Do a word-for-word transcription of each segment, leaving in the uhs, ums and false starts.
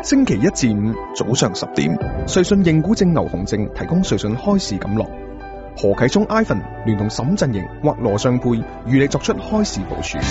星期一至五早上十點，瑞信認股證牛熊證提供瑞信開市錦樂。何啟聰 Ivan 聯同沈振盈或羅尚佩與你作出開市部署。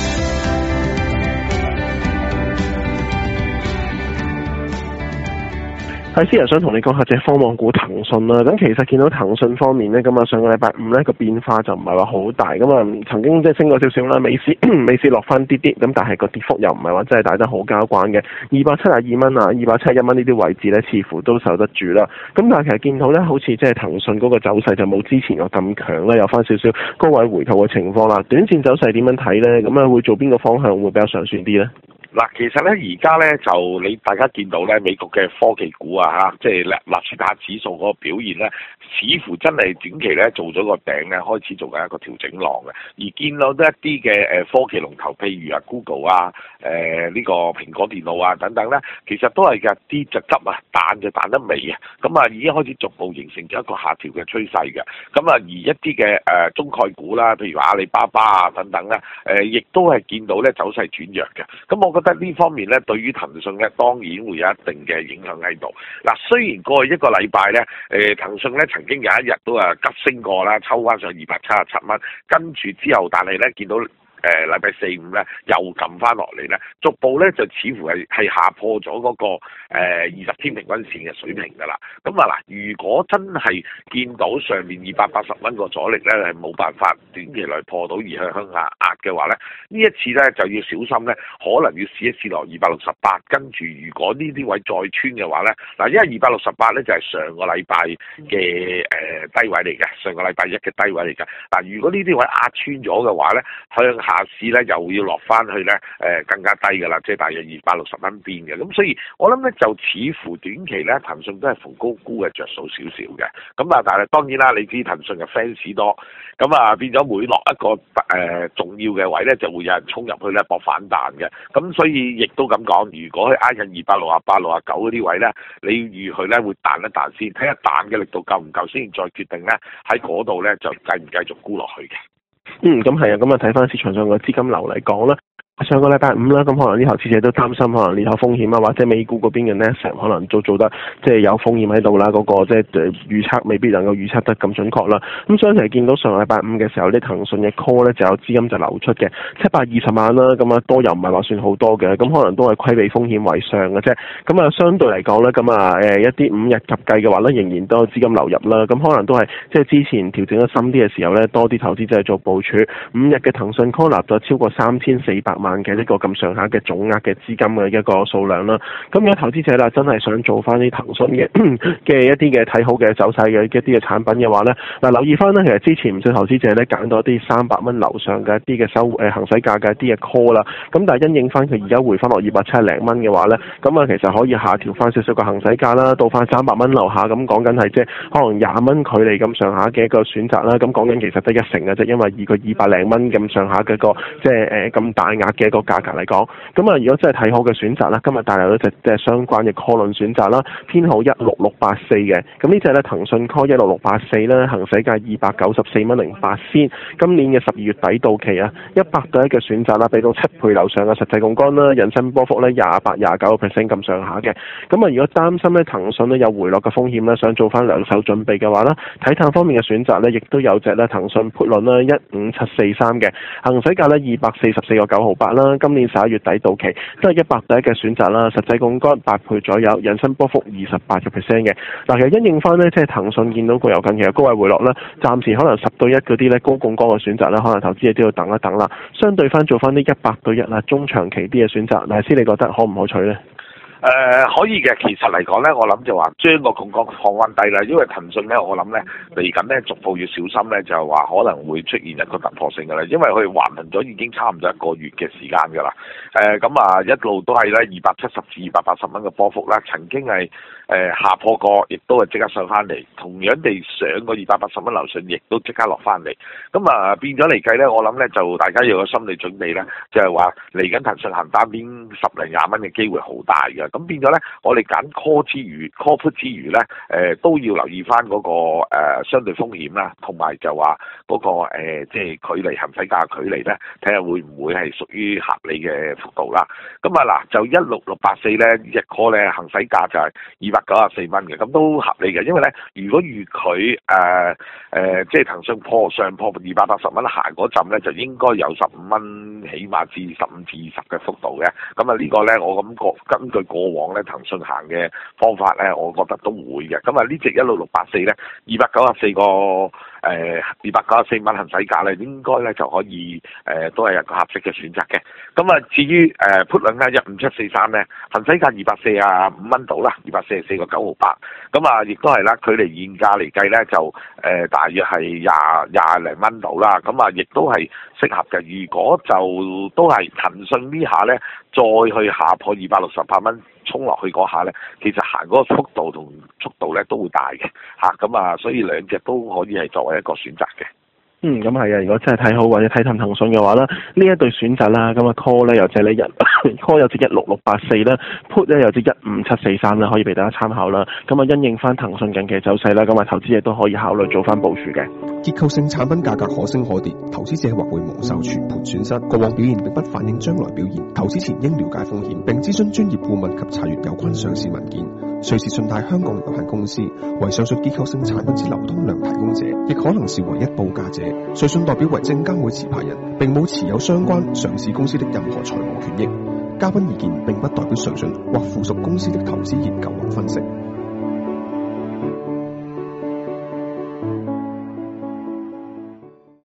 係，私人想同你講下隻科網股騰訊啦。咁其實見到騰訊方面咧，咁啊上個禮拜五咧個變化就唔係話好大，咁啊曾經即係升過少少啦，尾市尾市落翻啲啲，咁但係個跌幅又唔係話真係大得好交關嘅，二百七十二蚊啊，二百七十一蚊呢啲位置咧，似乎都受得住啦。咁但係其實見到咧，好似即係騰訊嗰個走勢就冇之前個咁強啦，有翻少少高位回吐嘅情況啦。短線走勢點樣睇咧？咁啊會做邊個方向會比較上算啲咧？ 嗱，其實咧而家咧就你大家見到咧美國嘅科技股啊嚇，即係納納斯達克指數嗰個表現咧，似乎真係短期咧做咗個頂咧，開始做緊一個調整浪嘅。而見到一啲嘅誒科技龍頭，譬如啊 Google 啊、誒、呃、呢、這個蘋果電腦啊等等咧，其實都係嘅啲就急啊，彈就彈得尾啊，咁啊已經開始逐步形成咗一個下調嘅趨勢嘅。咁啊而一啲嘅誒中概股啦，譬如話阿里巴巴啊等等咧，誒、呃、亦都係見到咧走勢轉弱嘅。咁我覺得呢方面咧，對於騰訊咧，當然會有一定嘅影響喺度。嗱，雖然過去一個禮拜咧，誒騰訊咧曾經有一日都係急升過啦，抽翻上二百七十七蚊，跟住之後，但係咧見到誒禮拜四五咧又撳翻落嚟咧，逐步咧就似乎係係下破咗嗰、那個誒二十天平均線嘅水平㗎啦。咁啊嗱，如果真係見到上面二百八十蚊個阻力咧係冇辦法短期內破到而向向下壓嘅話咧，呢一次咧就要小心咧，可能要試一試落二百六十八，跟住如果呢啲位再穿嘅話咧，嗱，因為二百六十八咧就係上個禮拜嘅誒低位嚟嘅，上個禮拜一嘅低位嚟嘅。嗱，如果呢啲位壓穿咗嘅話咧，向下下市咧又要落翻去咧，誒、呃、更加低㗎啦，即係大約二百六十蚊邊嘅，咁所以我諗咧就似乎短期咧騰訊都係逢高沽嘅着數少少嘅，咁啊但係當然啦，你知騰訊嘅 fans 多，咁啊變咗每落一個誒、呃、重要嘅位咧就會有人衝入去咧搏反彈嘅，咁所以亦都咁講，如果佢挨近二百六十八、六十九嗰啲位咧，你預佢咧會彈一彈先，睇下彈嘅力度夠唔夠先，再決定咧喺嗰度咧就繼唔繼續沽落去嘅。 嗯，咁係啊，咁啊睇翻市場上嘅資金流嚟講啦。上個禮拜五啦，咁可能呢頭投資者都擔心，可能呢頭風險啊，或者美股嗰邊嘅 Nasdaq 可能都做得即係有風險喺度啦，嗰、那個即係預測未必能夠預測得咁準確啦。咁所以其實見到上個禮拜五嘅時候，啲騰訊嘅 call 咧就有資金就流出嘅七百二十萬啦，咁啊多又唔係話算好多嘅，咁可能都係規避風險為上嘅啫。咁啊相對嚟講咧，咁啊誒一啲五日及計嘅話咧，仍然都有資金流入啦。咁可能都係即係之前調整得深啲嘅時候咧，多啲投資者做部署。五日嘅騰訊 call 納咗超過三千四百萬嘅呢個咁上下嘅總額嘅資金嘅一個數量啦，咁有投資者啦，真係想做翻啲騰訊嘅嘅一啲嘅睇好嘅走勢嘅一啲嘅產品嘅話咧，嗱留意翻咧，其實之前唔少投資者咧揀到一啲三百蚊樓上嘅一啲嘅收誒行使價嘅一啲嘅 call 啦，咁但係因應翻佢而家回翻落二百七十零蚊嘅話咧，咁啊其實可以下調翻少少個行使價啦，到翻三百蚊樓下，咁講緊係即係可能廿蚊距離咁上下嘅一個選擇啦，咁講緊其實得一成嘅啫，因為以佢二百零蚊咁上下嘅個即係誒咁大額嘅一個價格嚟講，咁啊如果真係睇好嘅選擇啦，今日帶嚟咗隻即係相關嘅 call 輪選擇啦，編號一六六八四嘅，咁呢隻咧騰訊 call 一六六八四咧，行使價二百九十四蚊零八仙，今年嘅十二月底到期啊，一百對一嘅選擇啦，俾到七倍樓上嘅實際槓桿啦，引伸波幅咧廿八廿九個 percent 咁上下嘅，咁啊如果擔心咧騰訊咧有回落嘅風險咧，想做翻兩手準備嘅話啦，睇淡方面嘅選擇咧，亦都有隻咧騰訊 put 輪啦一五七四三嘅，行使價咧二百四十四個九毫八啦，今年十一月底到期，都係一百對一嘅選擇啦，實際槓桿八倍左右，引伸波幅二十八個 percent 嘅。嗱，其實因應翻咧，即係騰訊見到個油近期嘅高位回落啦，暫時可能十對一嗰啲咧高槓桿嘅選擇咧，可能投資者都要等一等啦。相對翻做翻啲一百對一啦，中長期啲嘅選擇，大師你覺得可唔可取咧？ 誒、呃、可以嘅，其實嚟講咧，我諗就話將個槓桿放翻低啦，因為騰訊咧，我諗咧嚟緊咧逐步要小心咧，就係話可能會出現一個突破性嘅啦，因為佢橫行咗已經差唔多一個月嘅時間㗎啦。誒咁啊一路都係咧二百七十至二百八十蚊嘅波幅啦，曾經係誒、呃、下破過，亦都係即刻上翻嚟，同樣地上個二百八十蚊樓上，亦都即刻落翻嚟。咁啊變咗嚟計咧，我諗咧就大家要有心理準備咧，就係話嚟緊騰訊行單邊十零廿蚊嘅機會好大嘅。 咁變咗咧，我哋揀 call 之餘 call put 之餘咧，誒、呃、都要留意翻嗰、那個、呃、相對風險啦，同埋就話嗰、那個、呃、即係距離行使價距離咧，睇下會唔會係屬於合理嘅幅度啦。咁啊嗱，就一六六八四咧，一 call 咧行使價就係二百九十四蚊嘅，咁都合理嘅，因為咧，如果預佢誒誒即係騰訊破上破二百八十蚊行嗰陣咧，就應該有十五蚊起碼至十五至二十嘅幅度嘅。咁啊呢個咧，我感覺根據過往咧騰訊行嘅方法咧，我覺得都會嘅。咁啊呢隻一六六八四咧，二百九十四個誒二百九十四蚊行使價咧，應該咧就可以誒、呃、都係一個合適嘅選擇嘅。咁啊至於誒 put 輪咧一五七四三咧，行使價二百四十五蚊到啦，二百四十四個九毫八。咁啊亦都係啦，距離現價嚟計咧就誒、呃、大約係廿廿零蚊到啦。咁啊亦都係適合嘅。如果就都係騰訊呢下咧，再去下破二百六十八蚊衝落去嗰下咧，其實行嗰個幅度同速度咧都會大嘅嚇。咁啊，所以兩隻都可以係作為一個選擇嘅。 嗯，咁係啊！如果真係睇好或者睇淡騰訊嘅話咧，呢一對選擇啦，咁啊 call 咧有隻咧一 call 有隻一六六八四啦 ，put 咧有隻一五七四三啦，可以俾大家參考啦。咁啊，因應翻騰訊近期走勢啦，咁啊投資者都可以考慮做翻部署嘅。 結構性產品價格可升可跌，投資者或會蒙受全盤損失。過往表現並不反映將來表現，投資前應了解風險，並諮詢專業顧問及查閱有關上市文件。瑞士信貸香港有限公司為上述結構性產品之流通量提供者，亦可能是唯一報價者。瑞信代表為證監會持牌人，並冇持有相關上市公司的任何財務權益。嘉賓意見並不代表瑞信或附屬公司的投資研究或分析。